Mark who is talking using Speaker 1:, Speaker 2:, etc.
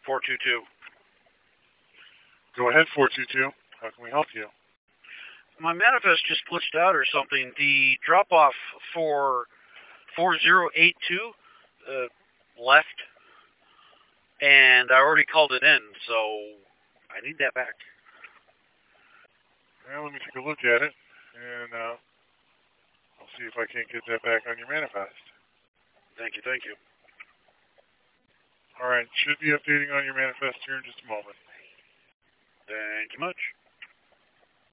Speaker 1: 422.
Speaker 2: Go ahead, 422. How can we help you?
Speaker 1: My manifest just glitched out or something. The drop-off for 4082 left, and I already called it in, so I need that back.
Speaker 2: Well, let me take a look at it, and I'll see if I can't get that back on your manifest.
Speaker 1: Thank you, thank you.
Speaker 2: All right, should be updating on your manifest here in just a moment.
Speaker 1: Thank you much.